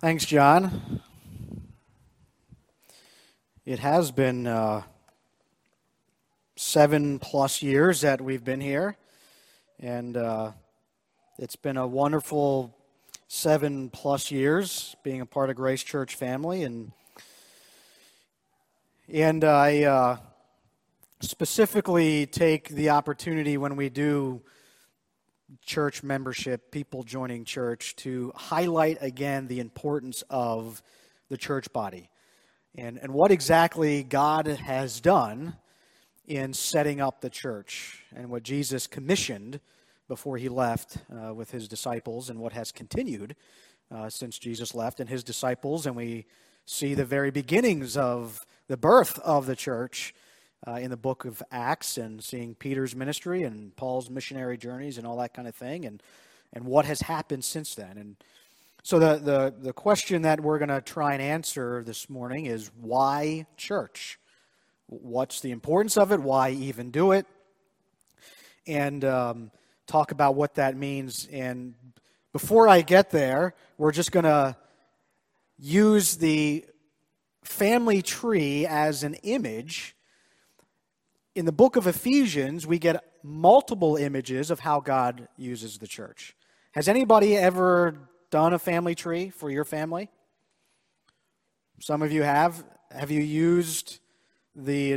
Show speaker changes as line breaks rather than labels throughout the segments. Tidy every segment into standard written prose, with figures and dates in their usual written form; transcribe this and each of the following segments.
Thanks, John. It has been 7+ years that we've been here, and it's been a wonderful 7+ years being a part of Grace Church family, and I specifically take the opportunity when we do church membership, people joining church, to highlight again the importance of the church body and what exactly God has done in setting up the church and what Jesus commissioned before he left with his disciples and what has continued since Jesus left and his disciples. And we see the very beginnings of the birth of the church in the book of Acts, and seeing Peter's ministry and Paul's missionary journeys and all that kind of thing, and what has happened since then. And so the question that we're going to try and answer this morning is, why church? What's the importance of it? Why even do it? And talk about what that means. And before I get there, we're just going to use the family tree as an image. In the book of Ephesians, we get multiple images of how God uses the church. Has anybody ever done a family tree for your family? Some of you have. Have you used the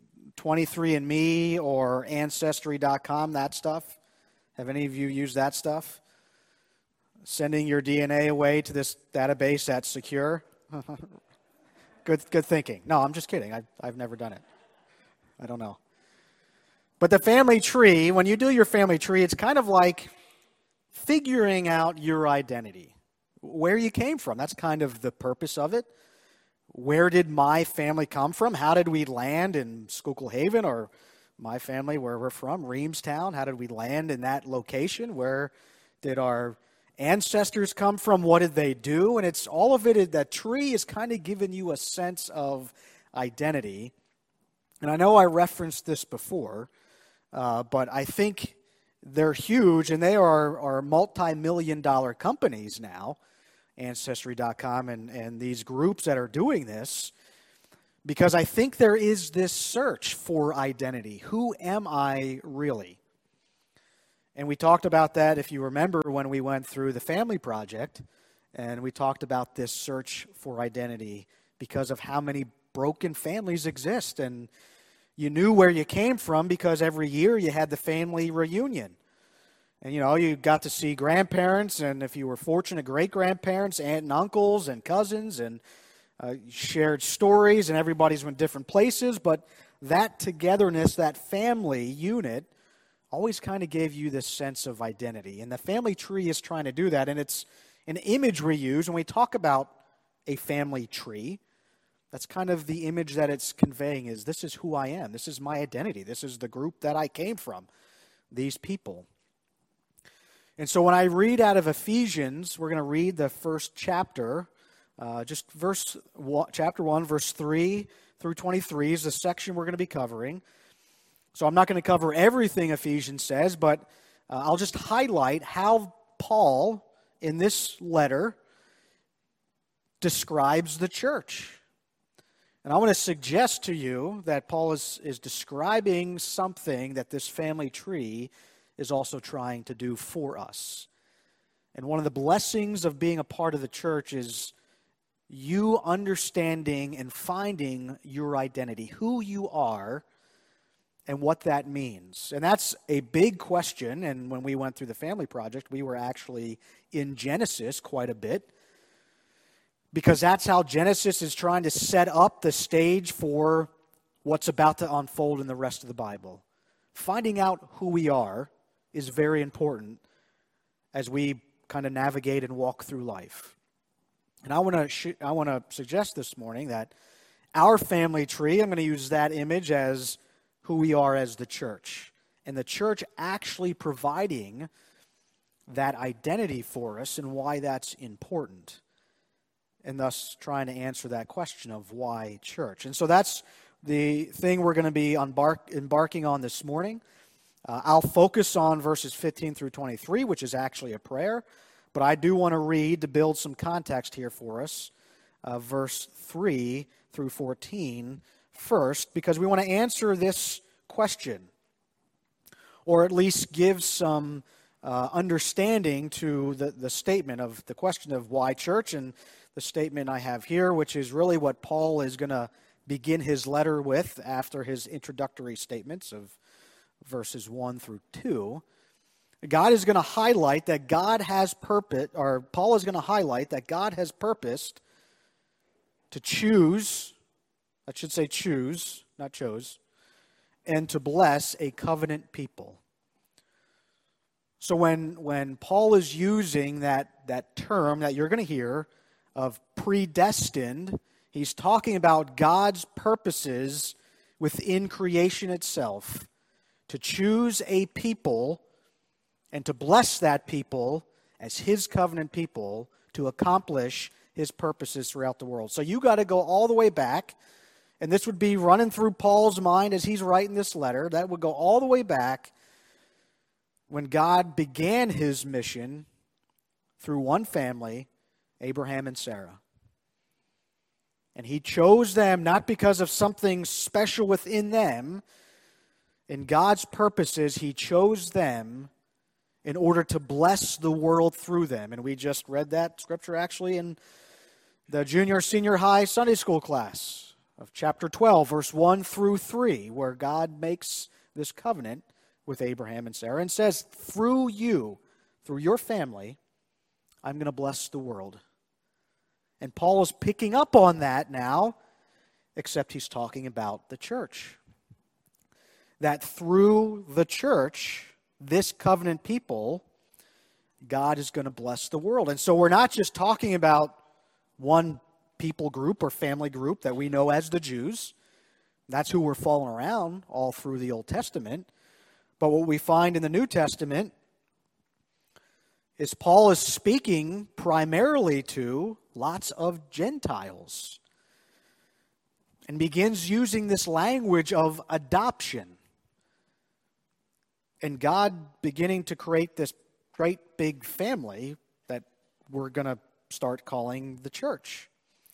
23andMe or Ancestry.com, that stuff? Have any of you used that stuff? Sending your DNA away to this database that's secure? Good thinking. No, I'm just kidding. I've never done it. I don't know. But the family tree, when you do your family tree, it's kind of like figuring out your identity, where you came from. That's kind of the purpose of it. Where did my family come from? How did we land in Schuylkill Haven, or my family, where we're from, Reamstown? How did we land in that location? Where did our ancestors come from? What did they do? And it's all of it, that tree is kind of giving you a sense of identity. And I know I referenced this before, but I think they're huge, and they are multi-million-dollar companies now, Ancestry.com and these groups that are doing this, because I think there is this search for identity. Who am I really? And we talked about that, if you remember, when we went through the Family Project, and we talked about this search for identity because of how many broken families exist. And you knew where you came from because every year you had the family reunion. And, you got to see grandparents, and if you were fortunate, great-grandparents, aunt and uncles and cousins, and shared stories, and everybody's went different places. But that togetherness, that family unit, always kind of gave you this sense of identity. And the family tree is trying to do that, and it's an image we use when we talk about a family tree. That's kind of the image that it's conveying, is this is who I am. This is my identity. This is the group that I came from, these people. And so when I read out of Ephesians, we're going to read the first chapter, chapter 1, verse 3 through 23 is the section we're going to be covering. So I'm not going to cover everything Ephesians says, but I'll just highlight how Paul, in this letter, describes the church. And I want to suggest to you that Paul is describing something that this family tree is also trying to do for us. And one of the blessings of being a part of the church is you understanding and finding your identity, who you are, and what that means. And that's a big question. And when we went through the Family Project, we were actually in Genesis quite a bit, because that's how Genesis is trying to set up the stage for what's about to unfold in the rest of the Bible. Finding out who we are is very important as we kind of navigate and walk through life. And I want to suggest this morning that our family tree, I'm going to use that image as who we are as the church. And the church actually providing that identity for us and why that's important. And thus trying to answer that question of why church. And so that's the thing we're going to be embarking on this morning. I'll focus on verses 15 through 23, which is actually a prayer. But I do want to read to build some context here for us, verse 3 through 14 first, because we want to answer this question, or at least give some understanding to the statement of the question of why church, and the statement I have here, which is really what Paul is going to begin his letter with after his introductory statements of verses 1 through 2. God is going to highlight that God has purpose, or Paul is going to highlight that God has purposed to choose, I should say choose, not chose, and to bless a covenant people. So when Paul is using that term that you're going to hear of predestined, he's talking about God's purposes within creation itself to choose a people and to bless that people as his covenant people to accomplish his purposes throughout the world. So you got to go all the way back, and this would be running through Paul's mind as he's writing this letter. That would go all the way back when God began his mission through one family, Abraham and Sarah. And he chose them not because of something special within them. In God's purposes, he chose them in order to bless the world through them. And we just read that scripture actually in the junior, senior high Sunday school class of chapter 12, verse 1 through 3, where God makes this covenant with Abraham and Sarah and says, through you, through your family, I'm going to bless the world. And Paul is picking up on that now, except he's talking about the church. That through the church, this covenant people, God is going to bless the world. And so we're not just talking about one people group or family group that we know as the Jews. That's who we're following around all through the Old Testament. But what we find in the New Testament is Paul is speaking primarily to lots of Gentiles and begins using this language of adoption. And God beginning to create this great big family that we're going to start calling the church.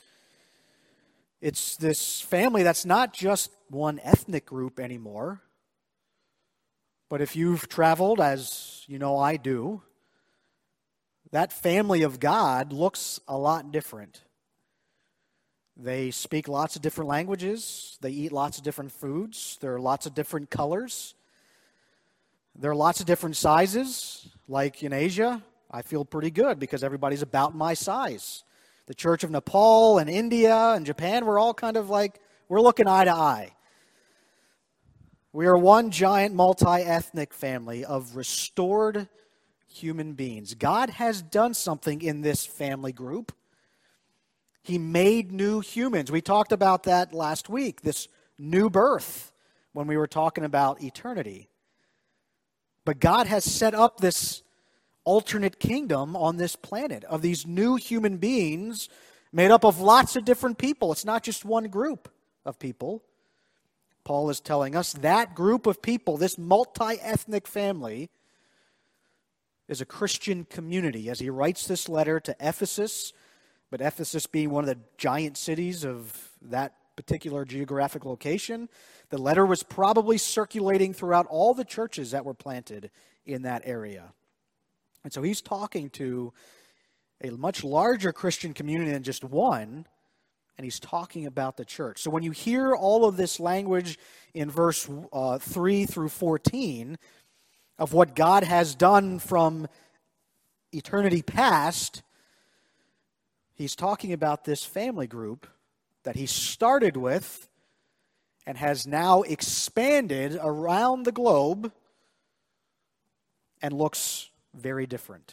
It's this family that's not just one ethnic group anymore. But if you've traveled, as you know I do, that family of God looks a lot different. They speak lots of different languages. They eat lots of different foods. There are lots of different colors. There are lots of different sizes. Like in Asia, I feel pretty good because everybody's about my size. The Church of Nepal and India and Japan, we're all kind of like, we're looking eye to eye. We are one giant multi-ethnic family of restored human beings. God has done something in this family group. He made new humans. We talked about that last week, this new birth, when we were talking about eternity. But God has set up this alternate kingdom on this planet of these new human beings made up of lots of different people. It's not just one group of people. Paul is telling us that group of people, this multi-ethnic family, is a Christian community. As he writes this letter to Ephesus, but Ephesus being one of the giant cities of that particular geographic location, the letter was probably circulating throughout all the churches that were planted in that area. And so he's talking to a much larger Christian community than just one, and he's talking about the church. So when you hear all of this language in verse 3 through 14 of what God has done from eternity past, he's talking about this family group that he started with and has now expanded around the globe and looks very different.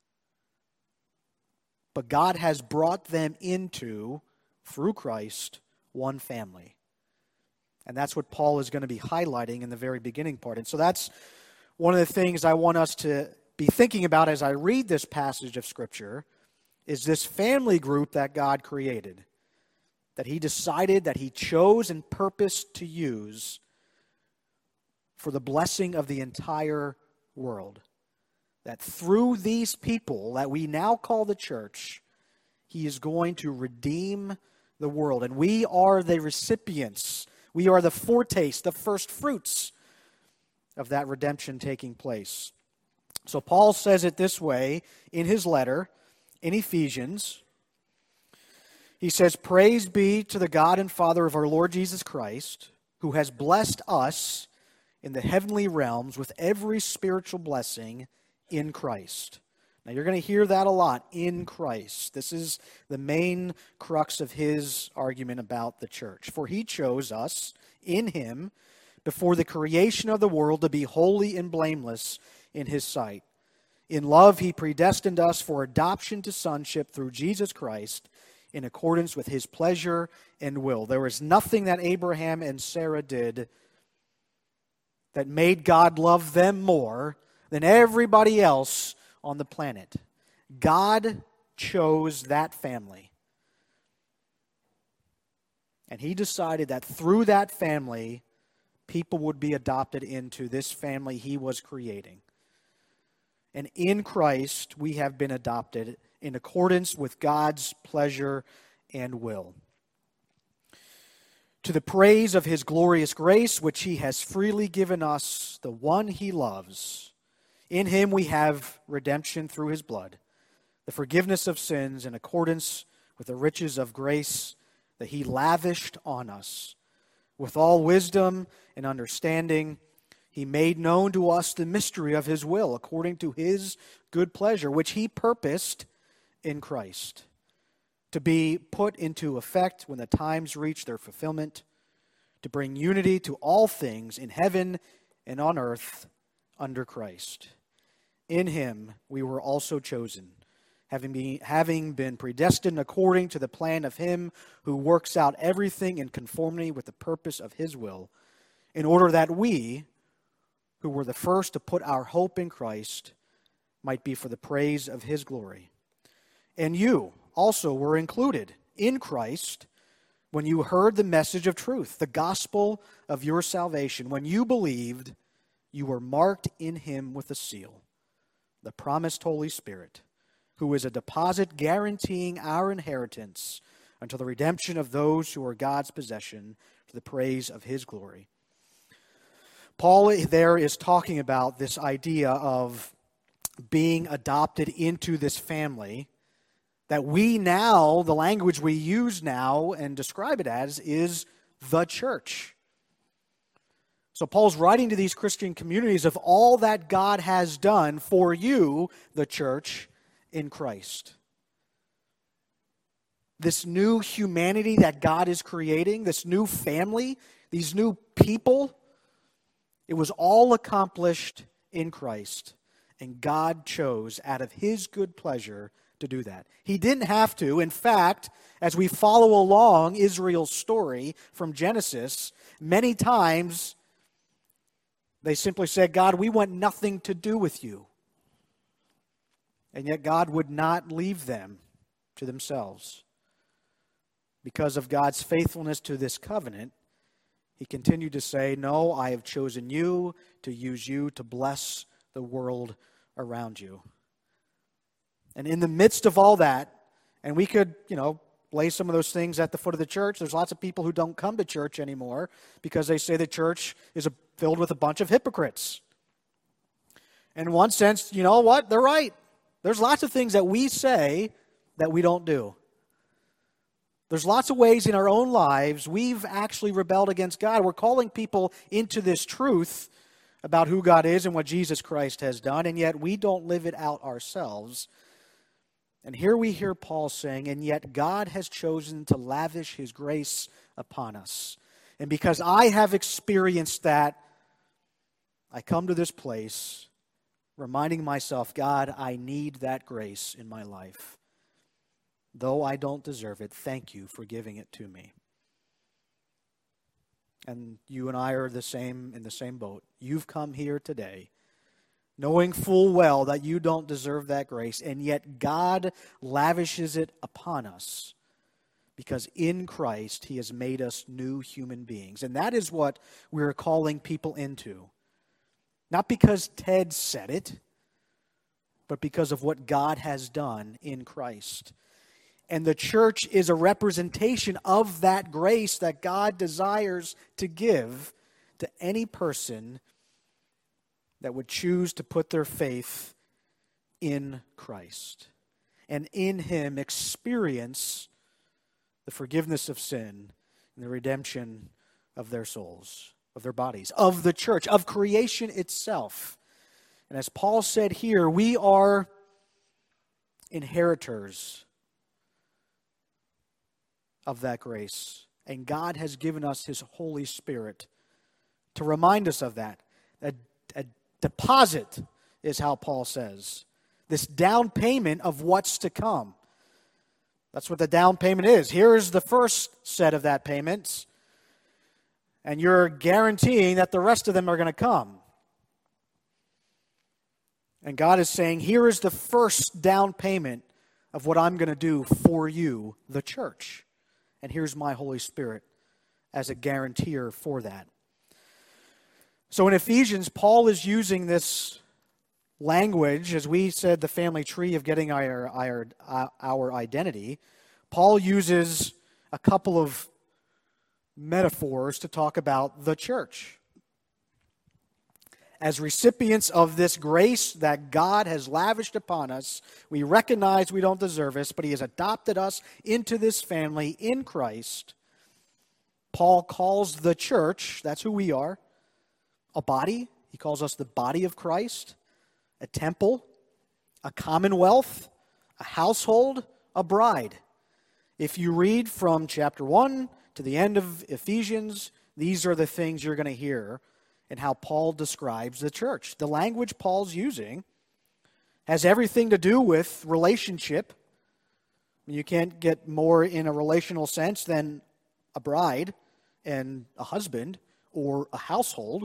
But God has brought them into, through Christ, one family. And that's what Paul is going to be highlighting in the very beginning part. And so that's one of the things I want us to be thinking about as I read this passage of Scripture, is this family group that God created, that he decided, that he chose and purposed to use for the blessing of the entire world. that through these people that we now call the church, he is going to redeem the world. And we are the recipients. We are the foretaste, the first fruits of that redemption taking place. So Paul says it this way in his letter in Ephesians. He says, "Praise be to the God and Father of our Lord Jesus Christ, who has blessed us in the heavenly realms with every spiritual blessing in Christ." Now you're going to hear that a lot, in Christ. This is the main crux of his argument about the church. "For he chose us in him before the creation of the world to be holy and blameless in his sight. In love he predestined us for adoption to sonship through Jesus Christ in accordance with his pleasure and will." There was nothing that Abraham and Sarah did that made God love them more than everybody else on the planet. God chose that family. And he decided that through that family, people would be adopted into this family he was creating. And in Christ, we have been adopted in accordance with God's pleasure and will, to the praise of his glorious grace, which he has freely given us, the one he loves. In him we have redemption through his blood, the forgiveness of sins in accordance with the riches of grace that he lavished on us. With all wisdom and understanding, he made known to us the mystery of his will, according to his good pleasure, which he purposed in Christ, to be put into effect when the times reach their fulfillment, to bring unity to all things in heaven and on earth under Christ. In him we were also chosen, having been predestined according to the plan of him who works out everything in conformity with the purpose of his will, in order that we, who were the first to put our hope in Christ, might be for the praise of his glory. And you also were included in Christ when you heard the message of truth, the gospel of your salvation. When you believed, you were marked in him with a seal, the promised Holy Spirit, who is a deposit guaranteeing our inheritance until the redemption of those who are God's possession, to the praise of his glory. Paul there is talking about this idea of being adopted into this family that we now, the language we use now and describe it as, is the church. So Paul's writing to these Christian communities of all that God has done for you, the church, in Christ. This new humanity that God is creating, this new family, these new people, it was all accomplished in Christ. And God chose out of his good pleasure to do that. He didn't have to. In fact, as we follow along Israel's story from Genesis, many times they simply said, "God, we want nothing to do with you." And yet God would not leave them to themselves. Because of God's faithfulness to this covenant, he continued to say, "No, I have chosen you to use you to bless the world around you." And in the midst of all that, and we could, lay some of those things at the foot of the church. There's lots of people who don't come to church anymore because they say the church is filled with a bunch of hypocrites. In one sense, you know what? They're right. There's lots of things that we say that we don't do. There's lots of ways in our own lives we've actually rebelled against God. We're calling people into this truth about who God is and what Jesus Christ has done, and yet we don't live it out ourselves. And here we hear Paul saying, "And yet God has chosen to lavish his grace upon us. And because I have experienced that, I come to this place reminding myself, God, I need that grace in my life. Though I don't deserve it, thank you for giving it to me." And you and I are in the same boat. You've come here today knowing full well that you don't deserve that grace, and yet God lavishes it upon us because in Christ he has made us new human beings. And that is what we're calling people into. Not because Ted said it, but because of what God has done in Christ. And the church is a representation of that grace that God desires to give to any person that would choose to put their faith in Christ and in Him experience the forgiveness of sin and the redemption of their souls, of their bodies, of the church, of creation itself. And as Paul said here, we are inheritors of that grace. And God has given us His Holy Spirit to remind us of that. A deposit is how Paul says. This down payment of what's to come. That's what the down payment is. Here is the first set of that payments. And you're guaranteeing that the rest of them are going to come. And God is saying, here is the first down payment of what I'm going to do for you, the church. And here's my Holy Spirit as a guarantor for that. So in Ephesians, Paul is using this language, as we said, the family tree of getting our identity. Paul uses a couple of metaphors to talk about the church. As recipients of this grace that God has lavished upon us, we recognize we don't deserve this, but He has adopted us into this family in Christ. Paul calls the church, that's who we are, a body. He calls us the body of Christ, a temple, a commonwealth, a household, a bride. If you read from chapter 1 to the end of Ephesians, these are the things you're going to hear and how Paul describes the church. The language Paul's using has everything to do with relationship. You can't get more in a relational sense than a bride and a husband or a household.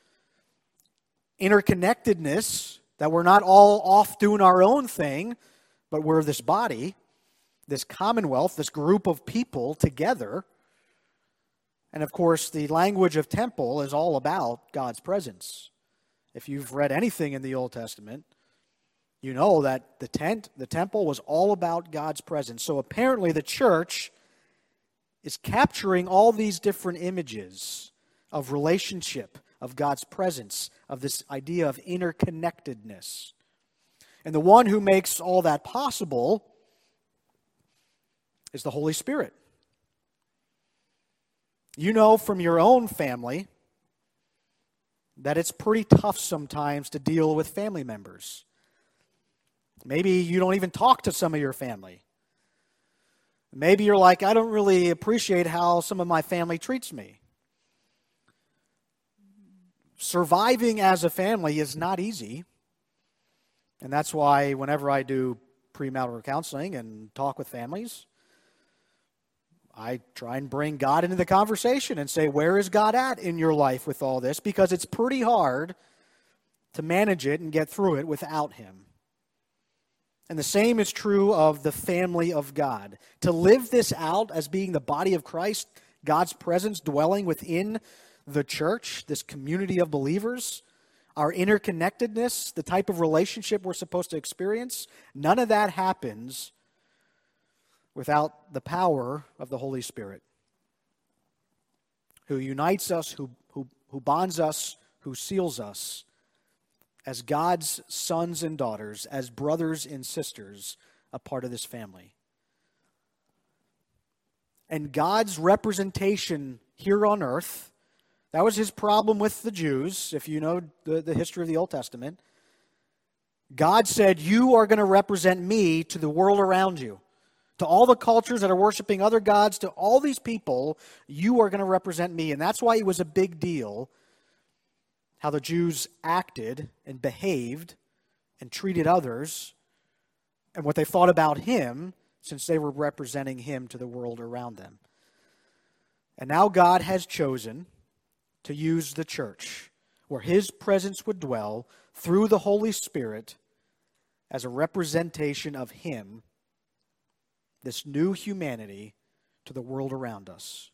Interconnectedness, that we're not all off doing our own thing, but we're this body, this commonwealth, this group of people together. And of course, the language of temple is all about God's presence. If you've read anything in the Old Testament, you know that the temple was all about God's presence. So apparently the church is capturing all these different images of relationship, of God's presence, of this idea of interconnectedness. And the one who makes all that possible is the Holy Spirit. You know from your own family that it's pretty tough sometimes to deal with family members. Maybe you don't even talk to some of your family. Maybe you're like, I don't really appreciate how some of my family treats me. Surviving as a family is not easy. And that's why whenever I do premarital counseling and talk with families, I try and bring God into the conversation and say, where is God at in your life with all this? Because it's pretty hard to manage it and get through it without Him. And the same is true of the family of God. To live this out as being the body of Christ, God's presence dwelling within the church, this community of believers, our interconnectedness, the type of relationship we're supposed to experience, none of that happens without the power of the Holy Spirit, who unites us, who bonds us, who seals us as God's sons and daughters, as brothers and sisters, a part of this family. And God's representation here on earth, that was His problem with the Jews, if you know the history of the Old Testament. God said, you are going to represent me to the world around you. To all the cultures that are worshiping other gods, to all these people, you are going to represent me. And that's why it was a big deal how the Jews acted and behaved and treated others and what they thought about Him, since they were representing Him to the world around them. And now God has chosen to use the church, where His presence would dwell through the Holy Spirit as a representation of Him, this new humanity, to the world around us.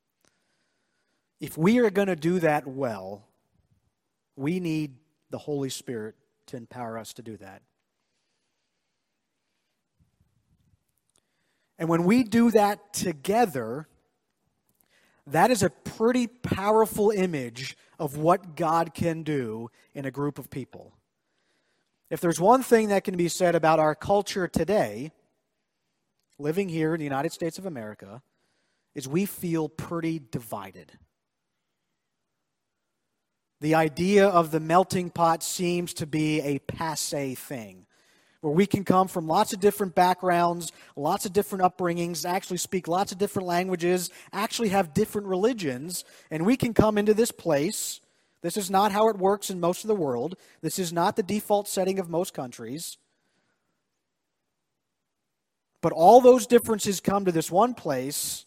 If we are going to do that well, we need the Holy Spirit to empower us to do that. And when we do that together, that is a pretty powerful image of what God can do in a group of people. If there's one thing that can be said about our culture today, living here in the United States of America, is we feel pretty divided. The idea of the melting pot seems to be a passé thing, where we can come from lots of different backgrounds, lots of different upbringings, actually speak lots of different languages, actually have different religions, and we can come into this place. This is not how it works in most of the world. This is not the default setting of most countries. But all those differences come to this one place,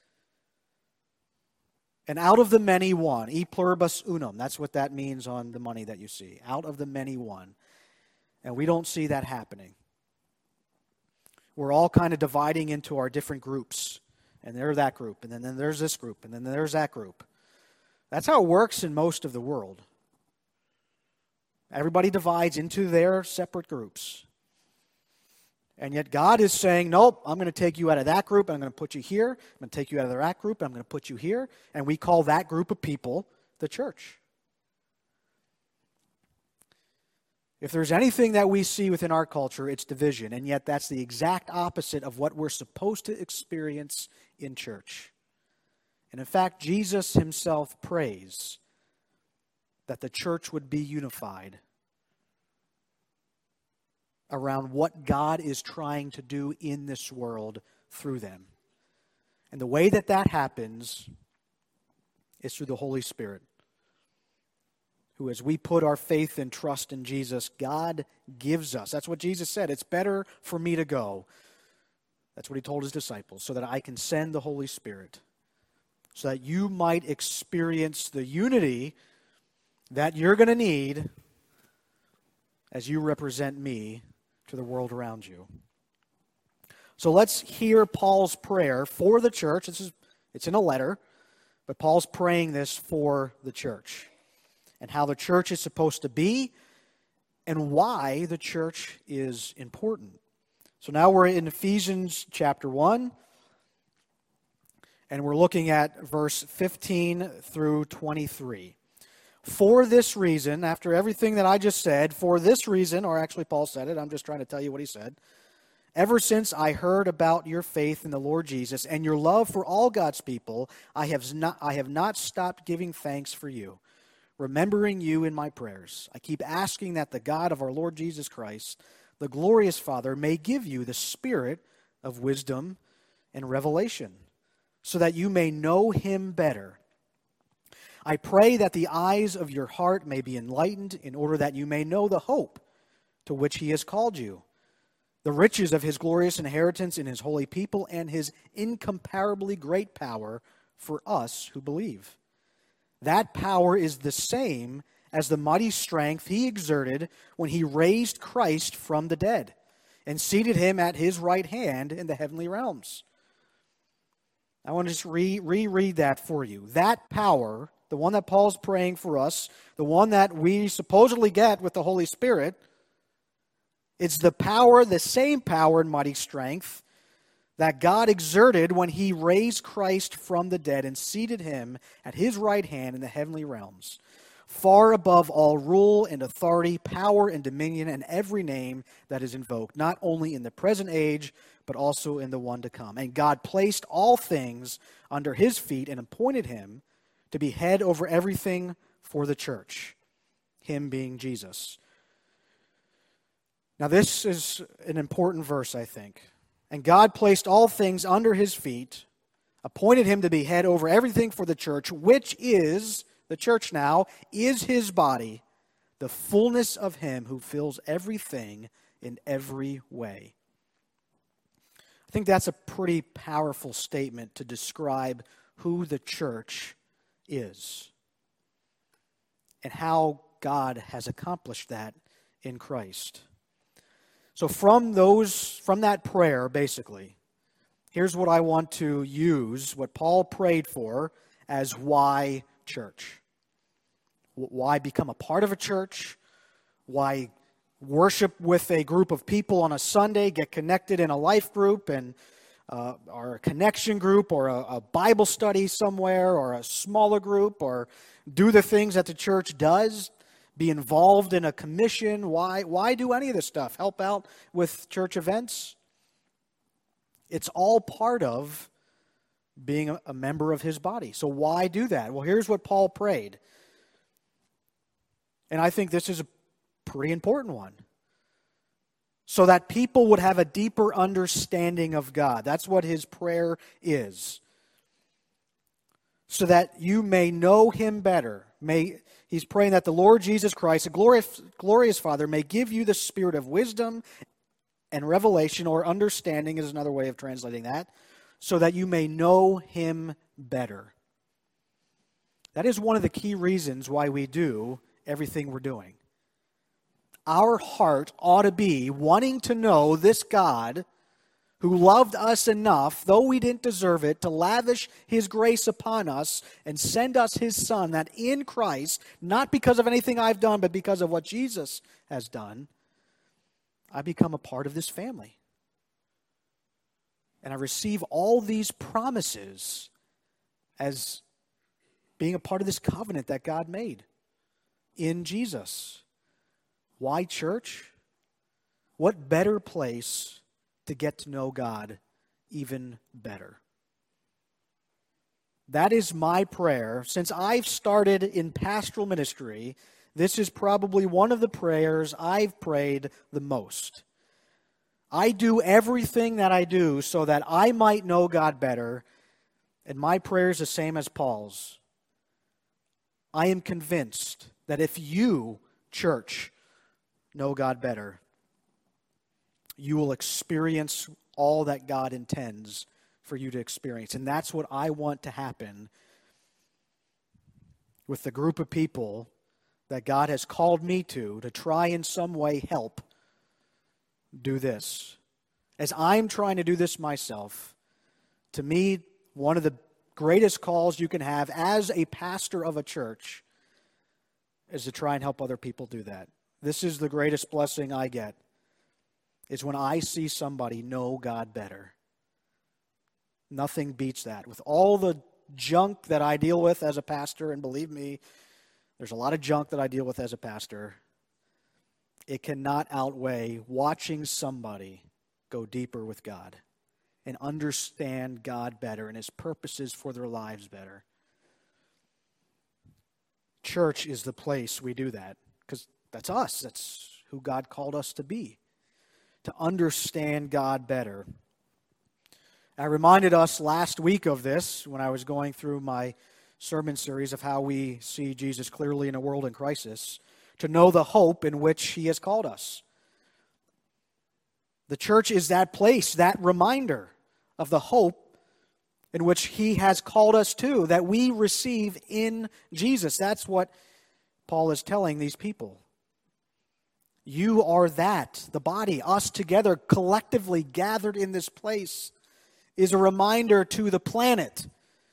and out of the many one, e pluribus unum, that's what that means on the money that you see. Out of the many one. And we don't see that happening. We're all kind of dividing into our different groups. And there's that group, and then there's this group, and then there's that group. That's how it works in most of the world. Everybody divides into their separate groups. And yet God is saying, nope, I'm going to take you out of that group, and I'm going to put you here. I'm going to take you out of that group, and I'm going to put you here. And we call that group of people the church. If there's anything that we see within our culture, it's division. And yet that's the exact opposite of what we're supposed to experience in church. And in fact, Jesus himself prays that the church would be unified around what God is trying to do in this world through them. And the way that that happens is through the Holy Spirit, who, as we put our faith and trust in Jesus, God gives us. That's what Jesus said. It's better for me to go. That's what he told his disciples, so that I can send the Holy Spirit, so that you might experience the unity that you're going to need as you represent me to the world around you. So let's hear Paul's prayer for the church. It's in a letter, but Paul's praying this for the church and how the church is supposed to be and why the church is important. So now we're in Ephesians chapter 1, and we're looking at verse 15 through 23. For this reason, after everything that I just said, for this reason, or actually Paul said it, I'm just trying to tell you what he said. Ever since I heard about your faith in the Lord Jesus and your love for all God's people, I have not stopped giving thanks for you, remembering you in my prayers. I keep asking that the God of our Lord Jesus Christ, the glorious Father, may give you the spirit of wisdom and revelation, so that you may know him better. I pray that the eyes of your heart may be enlightened in order that you may know the hope to which he has called you, the riches of his glorious inheritance in his holy people, and his incomparably great power for us who believe. That power is the same as the mighty strength he exerted when he raised Christ from the dead and seated him at his right hand in the heavenly realms. I want to just reread that for you. That power, the one that Paul's praying for us, the one that we supposedly get with the Holy Spirit, it's the power, the same power and mighty strength that God exerted when he raised Christ from the dead and seated him at his right hand in the heavenly realms, far above all rule and authority, power and dominion, and every name that is invoked, not only in the present age, but also in the one to come. And God placed all things under his feet and appointed him to be head over everything for the church, him being Jesus. Now this is an important verse, I think. And God placed all things under his feet, appointed him to be head over everything for the church, which is, the church now, is his body, the fullness of him who fills everything in every way. I think that's a pretty powerful statement to describe who the church is and how God has accomplished that in Christ. So from that prayer, basically, here's what I want to use, what Paul prayed for, as why church. Why become a part of a church? Why worship with a group of people on a Sunday, get connected in a life group, and or a connection group or a Bible study somewhere or a smaller group or do the things that the church does, be involved in a commission. Why do any of this stuff? Help out with church events? It's all part of being a member of his body. So why do that? Well, here's what Paul prayed. And I think this is a pretty important one. So that people would have a deeper understanding of God. That's what his prayer is. So that you may know him better. He's praying that the Lord Jesus Christ, the glorious Father, may give you the spirit of wisdom and revelation, or understanding is another way of translating that, so that you may know him better. That is one of the key reasons why we do everything we're doing. Our heart ought to be wanting to know this God who loved us enough, though we didn't deserve it, to lavish his grace upon us and send us his Son, that in Christ, not because of anything I've done, but because of what Jesus has done, I become a part of this family. And I receive all these promises as being a part of this covenant that God made in Jesus. Why church? What better place to get to know God even better? That is my prayer. Since I've started in pastoral ministry, this is probably one of the prayers I've prayed the most. I do everything that I do so that I might know God better, and my prayer is the same as Paul's. I am convinced that if you, church, know God better, you will experience all that God intends for you to experience. And that's what I want to happen with the group of people that God has called me to try in some way help do this. As I'm trying to do this myself, to me, one of the greatest calls you can have as a pastor of a church is to try and help other people do that. This is the greatest blessing I get, is when I see somebody know God better. Nothing beats that. With all the junk that I deal with as a pastor, and believe me, there's a lot of junk that I deal with as a pastor, it cannot outweigh watching somebody go deeper with God and understand God better and his purposes for their lives better. Church is the place we do that, because that's us. That's who God called us to be, to understand God better. I reminded us last week of this when I was going through my sermon series of how we see Jesus clearly in a world in crisis, to know the hope in which he has called us. The church is that place, that reminder of the hope in which he has called us to, that we receive in Jesus. That's what Paul is telling these people. You are that, the body, us together, collectively gathered in this place, is a reminder to the planet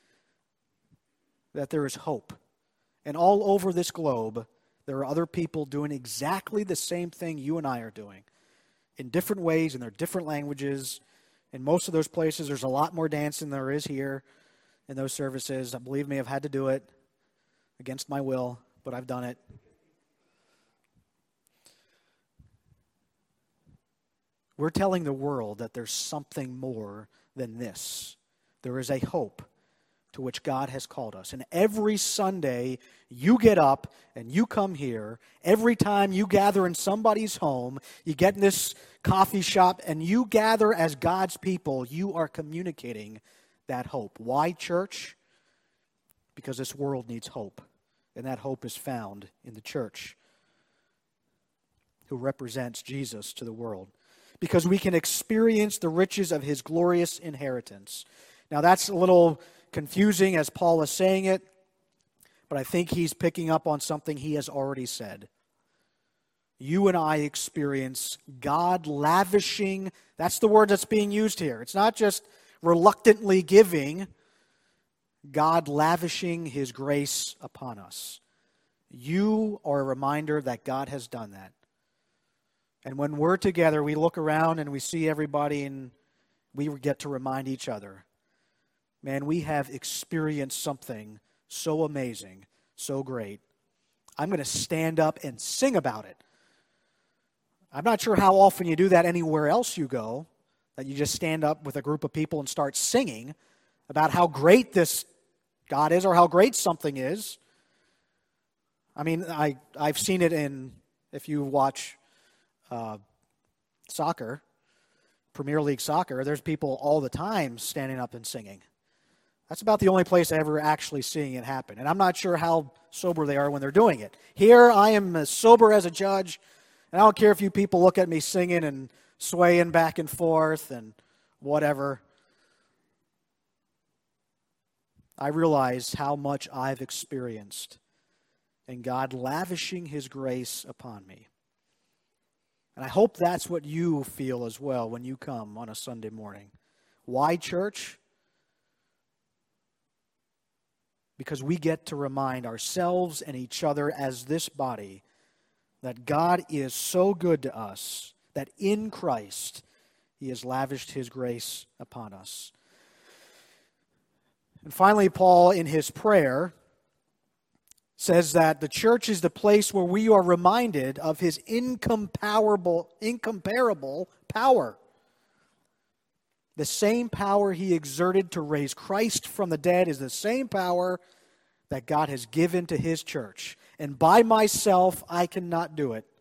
that there is hope. And all over this globe, there are other people doing exactly the same thing you and I are doing, in different ways, in their different languages. In most of those places, there's a lot more dancing than there is here in those services. Believe me, I've had to do it against my will, but I've done it. We're telling the world that there's something more than this. There is a hope to which God has called us. And every Sunday, you get up and you come here. Every time you gather in somebody's home, you get in this coffee shop and you gather as God's people, you are communicating that hope. Why, church? Because this world needs hope. And that hope is found in the church, who represents Jesus to the world. Because we can experience the riches of his glorious inheritance. Now that's a little confusing as Paul is saying it, but I think he's picking up on something he has already said. You and I experience God lavishing, that's the word that's being used here. It's not just reluctantly giving, God lavishing his grace upon us. You are a reminder that God has done that. And when we're together, we look around and we see everybody, and we get to remind each other, man, we have experienced something so amazing, so great. I'm going to stand up and sing about it. I'm not sure how often you do that anywhere else you go, that you just stand up with a group of people and start singing about how great this God is or how great something is. I mean, I've seen it if you watch soccer, Premier League soccer, there's people all the time standing up and singing. That's about the only place I ever actually seeing it happen. And I'm not sure how sober they are when they're doing it. Here, I am as sober as a judge, and I don't care if you people look at me singing and swaying back and forth and whatever. I realize how much I've experienced and God lavishing His grace upon me. And I hope that's what you feel as well when you come on a Sunday morning. Why church? Because we get to remind ourselves and each other as this body that God is so good to us that in Christ He has lavished His grace upon us. And finally, Paul, in his prayer, says that the church is the place where we are reminded of His incomparable power. The same power He exerted to raise Christ from the dead is the same power that God has given to His church. And by myself, I cannot do it.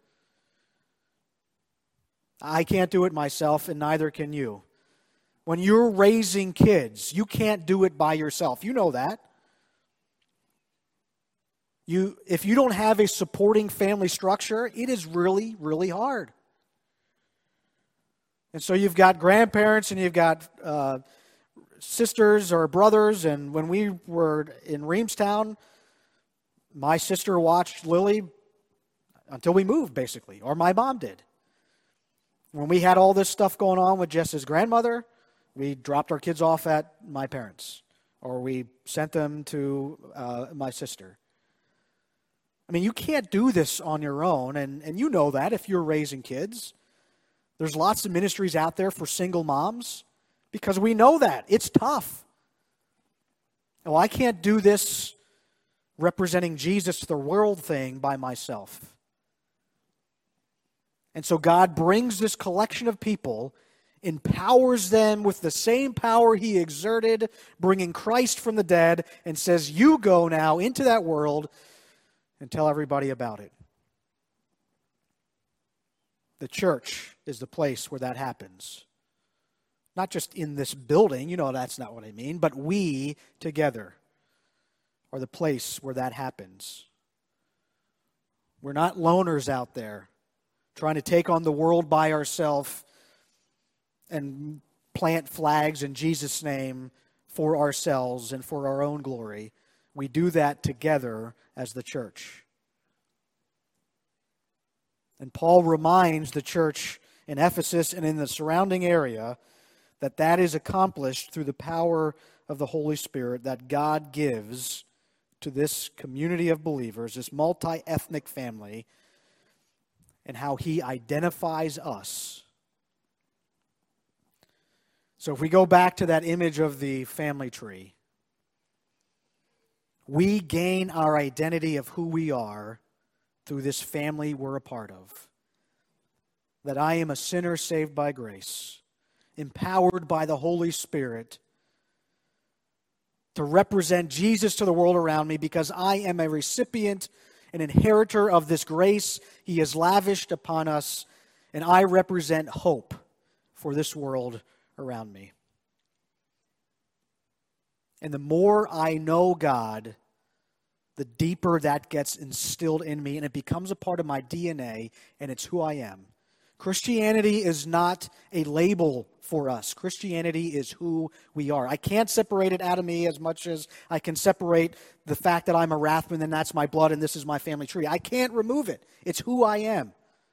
I can't do it myself, and neither can you. When you're raising kids, you can't do it by yourself. You know that. If you don't have a supporting family structure, it is really, really hard. And so you've got grandparents and you've got sisters or brothers. And when we were in Reamstown, my sister watched Lily until we moved, basically, or my mom did. When we had all this stuff going on with Jess's grandmother, we dropped our kids off at my parents, or we sent them to my sister. I mean, you can't do this on your own, and you know that if you're raising kids. There's lots of ministries out there for single moms because we know that. It's tough. Well, I can't do this representing Jesus to the world thing by myself. And so God brings this collection of people, empowers them with the same power He exerted, bringing Christ from the dead, and says, you go now into that world and tell everybody about it. The church is the place where that happens. Not just in this building, you know that's not what I mean, but we together are the place where that happens. We're not loners out there trying to take on the world by ourselves and plant flags in Jesus' name for ourselves and for our own glory. We do that together as the church. And Paul reminds the church in Ephesus and in the surrounding area that that is accomplished through the power of the Holy Spirit that God gives to this community of believers, this multi-ethnic family, and how He identifies us. So if we go back to that image of the family tree, we gain our identity of who we are through this family we're a part of. That I am a sinner saved by grace, empowered by the Holy Spirit to represent Jesus to the world around me because I am a recipient, an inheritor of this grace He has lavished upon us, and I represent hope for this world around me. And the more I know God, the deeper that gets instilled in me, and it becomes a part of my DNA, and it's who I am. Christianity is not a label for us. Christianity is who we are. I can't separate it out of me as much as I can separate the fact that I'm a Rathman and that's my blood and this is my family tree. I can't remove it. It's who I am.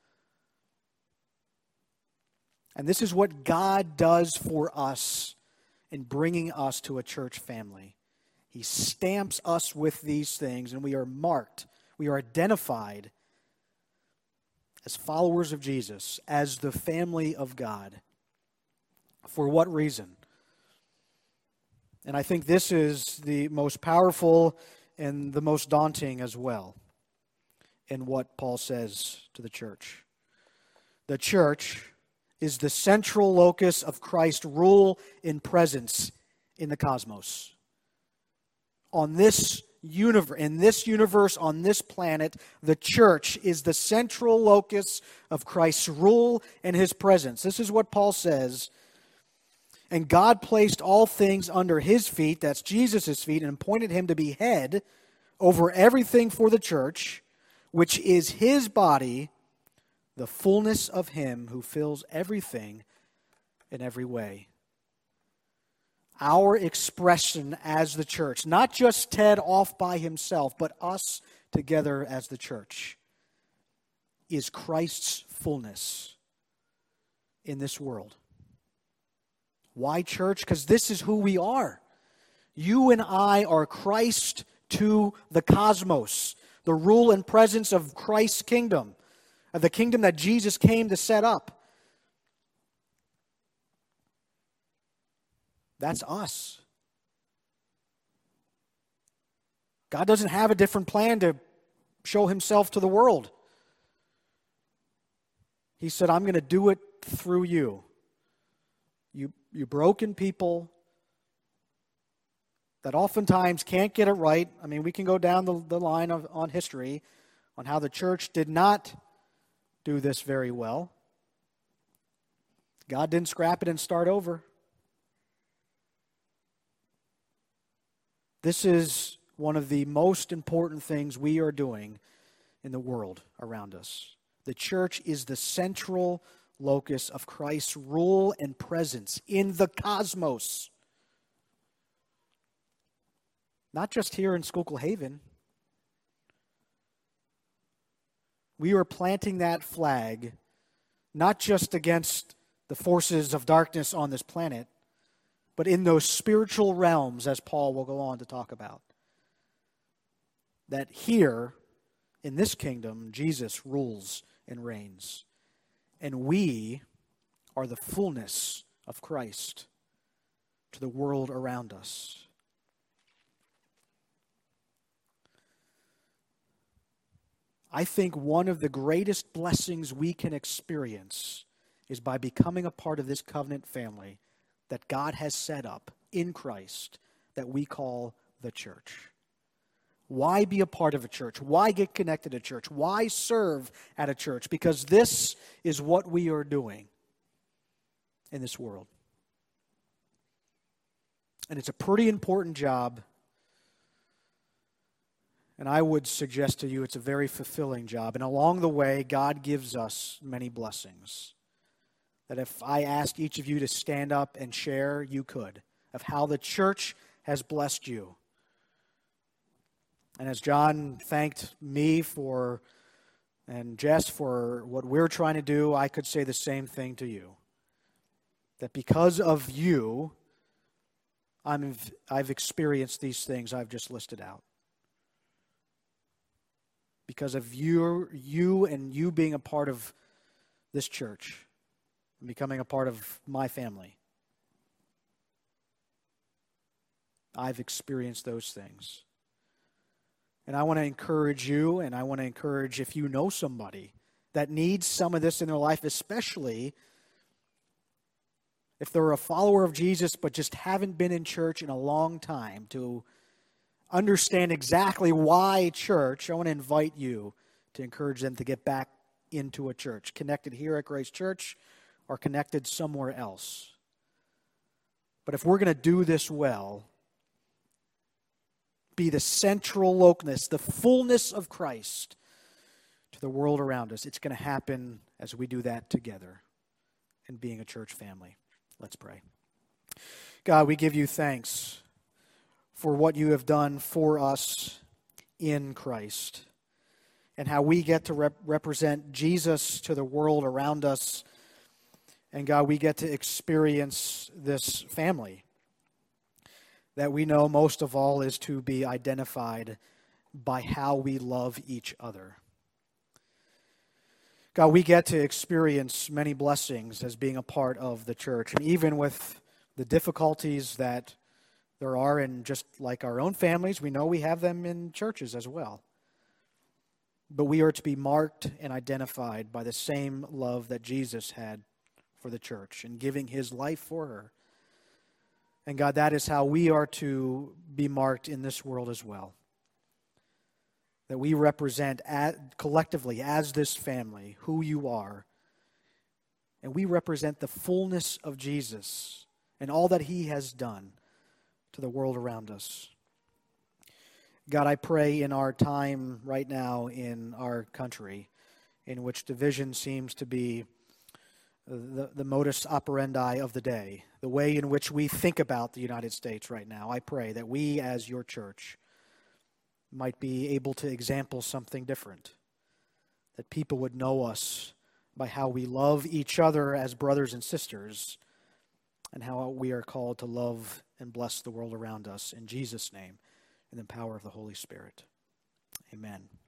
And this is what God does for us in bringing us to a church family. He stamps us with these things, and we are marked. We are identified as followers of Jesus, as the family of God. For what reason? And I think this is the most powerful and the most daunting as well in what Paul says to the church. The church is the central locus of Christ's rule and presence in the cosmos. In this universe, on this planet, the church is the central locus of Christ's rule and his presence. This is what Paul says. And God placed all things under his feet, that's Jesus' feet, and appointed him to be head over everything for the church, which is his body, the fullness of him who fills everything in every way. Our expression as the church, not just Ted off by himself, but us together as the church, is Christ's fullness in this world. Why church? Because this is who we are. You and I are Christ to the cosmos, the rule and presence of Christ's kingdom, of the kingdom that Jesus came to set up. That's us. God doesn't have a different plan to show himself to the world. He said, I'm going to do it through you. You broken people that oftentimes can't get it right. I mean, we can go down the line on history on how the church did not do this very well. God didn't scrap it and start over. This is one of the most important things we are doing in the world around us. The church is the central locus of Christ's rule and presence in the cosmos. Not just here in Schuylkill Haven. We are planting that flag not just against the forces of darkness on this planet, but in those spiritual realms, as Paul will go on to talk about. That here, in this kingdom, Jesus rules and reigns. And we are the fullness of Christ to the world around us. I think one of the greatest blessings we can experience is by becoming a part of this covenant family that God has set up in Christ that we call the church. Why be a part of a church? Why get connected to church? Why serve at a church? Because this is what we are doing in this world. And it's a pretty important job. And I would suggest to you it's a very fulfilling job. And along the way, God gives us many blessings. That if I asked each of you to stand up and share, you could, of how the church has blessed you. And as John thanked me for, and Jess for what we're trying to do, I could say the same thing to you. That because of you, I've experienced these things I've just listed out. Because of you and you being a part of this church, and becoming a part of my family, I've experienced those things. And I want to encourage you, and I want to encourage if you know somebody that needs some of this in their life, especially if they're a follower of Jesus but just haven't been in church in a long time, to understand exactly why church, I want to invite you to encourage them to get back into a church, connected here at Grace Church or connected somewhere else. But if we're going to do this well, be the central locus, the fullness of Christ to the world around us, it's going to happen as we do that together in being a church family. Let's pray. God, we give you thanks for what you have done for us in Christ and how we get to represent Jesus to the world around us. And God, we get to experience this family that we know most of all is to be identified by how we love each other. God, we get to experience many blessings as being a part of the church. And even with the difficulties that there are in just like our own families, we know we have them in churches as well. But we are to be marked and identified by the same love that Jesus had for the church and giving his life for her. And God, that is how we are to be marked in this world as well. That we represent collectively as this family who you are. And we represent the fullness of Jesus and all that he has done to the world around us. God, I pray in our time right now in our country, in which division seems to be the modus operandi of the day, the way in which we think about the United States right now, I pray that we as your church might be able to example something different, that people would know us by how we love each other as brothers and sisters, and how we are called to love and bless the world around us. In Jesus' name, in the power of the Holy Spirit. Amen.